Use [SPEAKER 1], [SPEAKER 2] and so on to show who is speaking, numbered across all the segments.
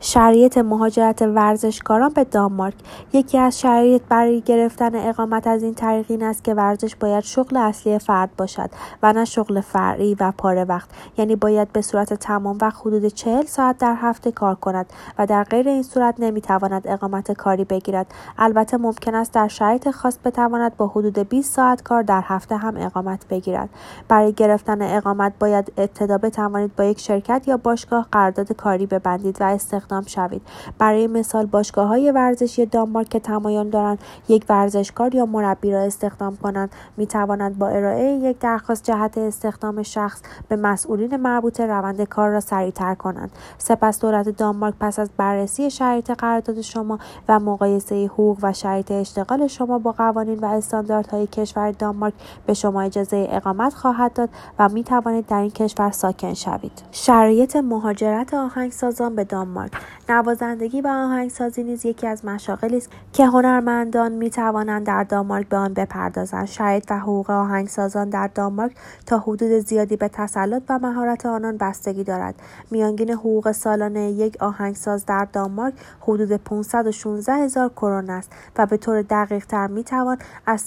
[SPEAKER 1] شرایط مهاجرت ورزشکاران به دانمارک. یکی از شرایط برای گرفتن اقامت از این طریق این است که ورزش باید شغل اصلی فرد باشد و نه شغل فرعی و پاره وقت، یعنی باید به صورت تمام وقت حدود 40 ساعت در هفته کار کند و در غیر این صورت نمیتواند اقامت کاری بگیرد. البته ممکن است در شرایط خاص بتواند با حدود 20 ساعت کار در هفته هم اقامت بگیرد. برای گرفتن اقامت باید ابتدا بتوانید با یک شرکت یا باشگاه قرارداد کاری ببندید و استخدام شوید. برای مثال باشگاه‌های ورزشی دانمارک که تمایل دارند یک ورزشکار یا مربی را استخدام کنند می توانند با ارائه یک درخواست جهت استخدام شخص به مسئولین مربوطه روند کار را سریعتر کنند. سپس دولت دانمارک پس از بررسی شرایط قرارداد شما و مقایسه حقوق و شرایط اشتغال شما با قوانین و استانداردهای کشور دانمارک به شما اجازه اقامت خواهد داد و می توانید در این کشور ساکن شوید. شرایط مهاجرت آهنگسازان به دانمارک. نوازندگی و آهنگسازی نیز یکی از مشاغلی است که هنرمندان می توانند در دانمارک به آن بپردازند. شرایط و حقوق آهنگسازان در دانمارک تا حدود زیادی به تسلط و مهارت آنان بستگی دارد. میانگین حقوق سالانه یک آهنگساز در دانمارک حدود 516,000 کرون است و به طور دقیق تر می توان از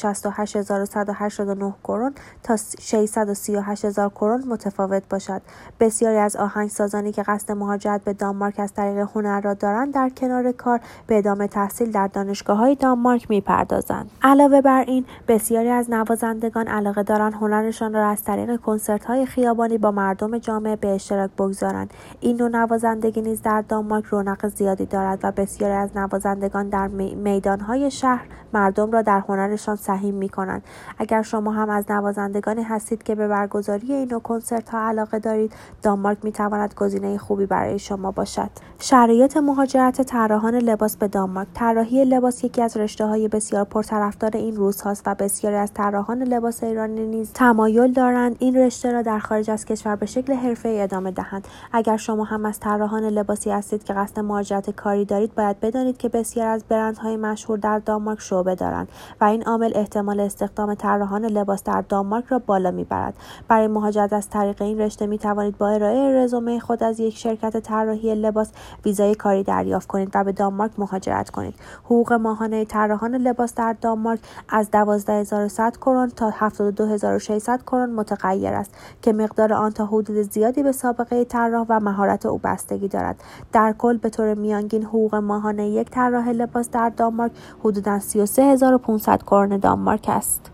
[SPEAKER 1] 368,189 کرون تا 638,000 کرون متفاوت باشد. بسیاری از آهنگسازانی که قصد مهاجرت به دانمارک از طریق هنر را دارند در کنار کار به ادامه تحصیل در دانشگاه‌های دانمارک می‌پردازند. علاوه بر این بسیاری از نوازندگان علاقه دارند هنرشان را از طریق کنسرت‌های خیابانی با مردم جامعه به اشتراک بگذارند. این نوع نوازندگی نیز در دانمارک رونق زیادی دارد و بسیاری از نوازندگان در میدان‌های شهر مردم را در هنرشان سهیم می‌کنند. اگر شما هم از نوازندگانی هستید که به برگزاری این نوع کنسرت‌ها علاقه دارید، دانمارک می‌تواند گزینه خوبی برای شما باشد. شرایط مهاجرت طراحان لباس به دانمارک. طراحی لباس یکی از رشته‌های بسیار پرطرفدار این روزهاست و بسیاری از طراحان لباس ایرانی نیز تمایل دارند این رشته را در خارج از کشور به شکل حرفه‌ای ادامه دهند. اگر شما هم از طراحان لباسی هستید که قصد مهاجرت کاری دارید، باید بدانید که بسیار از برندهای مشهور در دانمارک شعبه دارند و این عامل احتمال استخدام طراحان لباس در دانمارک را بالا می‌برد. برای مهاجرت از طریق این رشته می‌توانید با ارائه رزومه خود از یک شرکت طراحی لباس ویزای کاری دریافت کنید و به دانمارک مهاجرت کنید. حقوق ماهانه طراحان لباس در دانمارک از 12,100 کرون تا 72,600 کرون متغیر است که مقدار آن تا حدود زیادی به سابقه طراح و مهارت او بستگی دارد. در کل به طور میانگین حقوق ماهانه یک طراح لباس در دانمارک حدوداً 33,500 کرون دانمارک است.